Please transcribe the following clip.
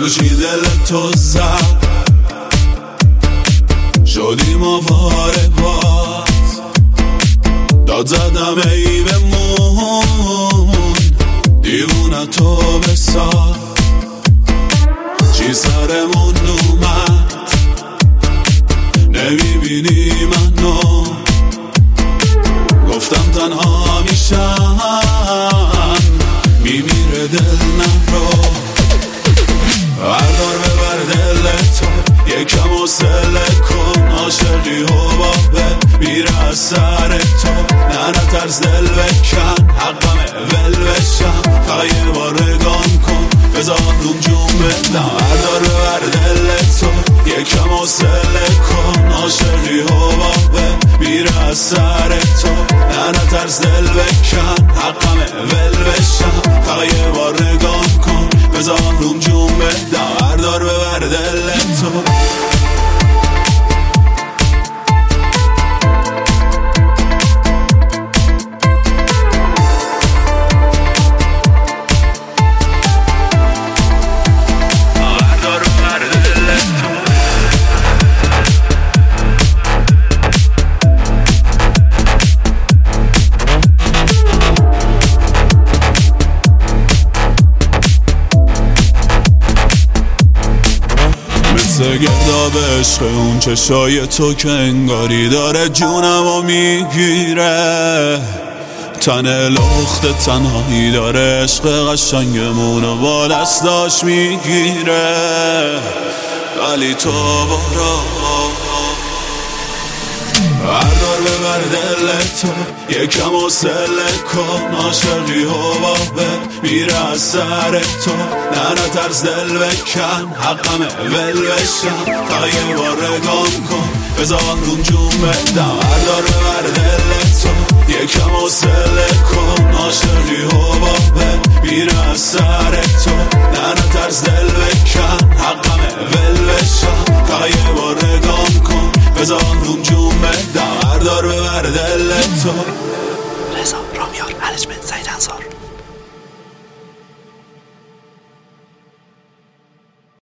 بگو چی دل تو زد شدیم آواره باز داد زدم ای بمون دیوونه تو بساز چی سرمون اومد نمیبینی منو گفتم تنها میشم میمیره دل نرو بردار ببر دل تو یکم حوصله کن عاشقی حبابه میره از سر تو نه نترس دل بکن حقمه ول بشم فقط یه بار نگام کن بذار روم جون بدم بردار ببر دل تو یکم حوصله کن عاشقی حبابه میره از سر تو نه نترس دل بکن حقمه ول بشم فقط یه بار نگام کن بذار روم جون بدم بردار ببر دل تو گرداب عشق اون چشای تو که انگاری داره جونمو میگیره تن لخت تنهایی داره عشق قشنگمونو با دستاش میگیره ولی تو برو بردار ببر دل تو یکم حوصله کن عاشقی حبابه میره از سر تو نه نترس دل بکن حقمه ول بشم فقط یه بار نگام کن بذار روم جون بدم بردار ببر دل تو یکم حوصله کن عاشقی حبابه میره از سر تو نه نترس دل بکن حقمه ول بشم فقط یه بار نگام کن بذار روم جون بدم بردار ببر دل تو رضا رامیار منیجمنت سعید انصار